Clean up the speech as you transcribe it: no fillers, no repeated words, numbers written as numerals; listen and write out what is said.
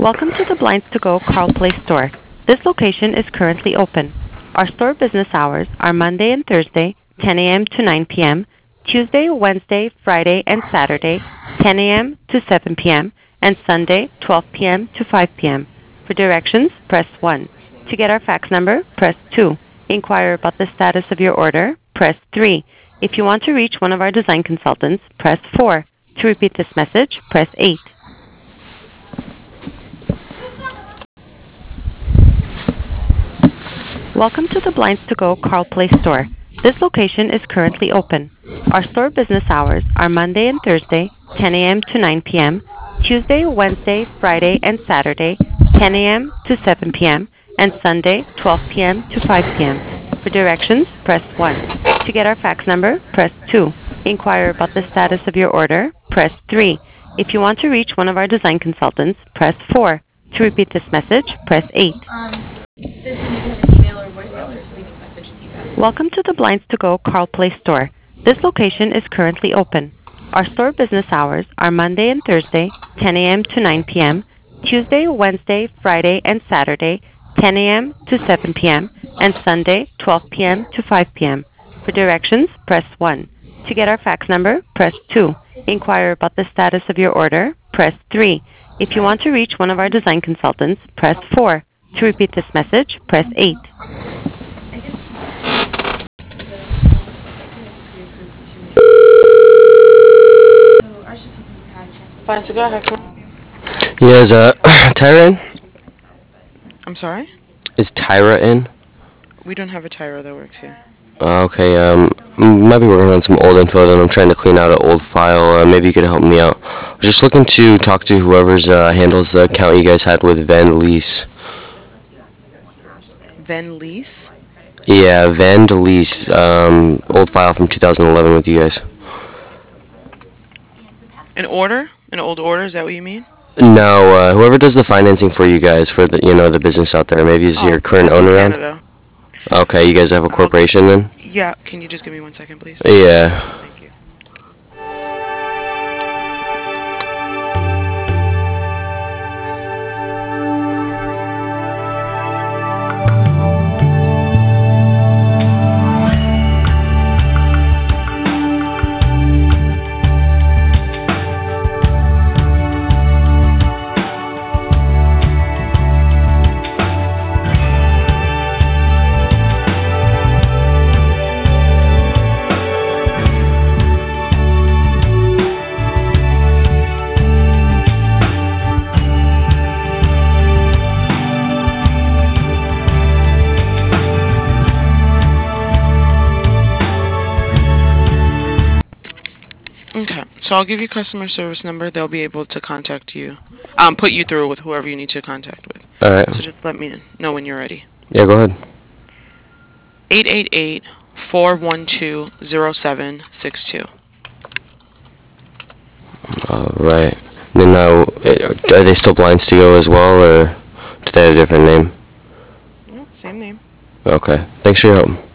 Welcome to the Blinds to Go Carl Place store. This location is currently open. Our store business hours are Monday and Thursday, 10 a.m. to 9 p.m., Tuesday, Wednesday, Friday, and Saturday, 10 a.m. to 7 p.m., and Sunday, 12 p.m. to 5 p.m. For directions, press 1. To get our fax number, press 2. Inquire about the status of your order, press 3. If you want to reach one of our design consultants, press 4. To repeat this message, press 8. Welcome to the Blinds to Go Carl Place store. This location is currently open. Our store business hours are Monday and Thursday, 10 a.m. to 9 p.m., Tuesday, Wednesday, Friday, and Saturday, 10 a.m. to 7 p.m., and Sunday, 12 p.m. to 5 p.m. For directions, press 1. To get our fax number, press 2. Inquire about the status of your order, press 3. If you want to reach one of our design consultants, press 4. To repeat this message, press 8. Welcome to the Blinds to Go Carl Place store. This location is currently open. Our store business hours are Monday and Thursday, 10 a.m. to 9 p.m., Tuesday, Wednesday, Friday, and Saturday, 10 a.m. to 7 p.m., and Sunday, 12 p.m. to 5 p.m. For directions, press 1. To get our fax number, press 2. Inquire about the status of your order, press 3. If you want to reach one of our design consultants, press 4. To repeat this message, press 8. Fine, so go ahead. Yeah, is Tyra in? I'm sorry? Is Tyra in? We don't have a Tyra that works here. Okay, might be working on some old info that I'm trying to clean out an old file. Maybe you could help me out. I was just looking to talk to whoever's handles the account you guys had with Van Lease. Van Lease? Yeah, Van Lease. Old file from 2011 with you guys. An order? An old order? Is that what you mean? No, whoever does the financing for you guys for the business out there. Maybe is your current that's in owner around? Canada. Okay, you guys have a corporation then? Yeah, can you just give me 1 second, please? Yeah. Thank you. Okay, so I'll give you customer service number. They'll be able to contact you. Put you through with whoever you need to contact with. Alright. So just let me know when you're ready. Yeah, go ahead. 888-412-0762. Alright. Then are they still Blinds to Go as well, or do they have a different name? Same name. Okay. Thanks for your help.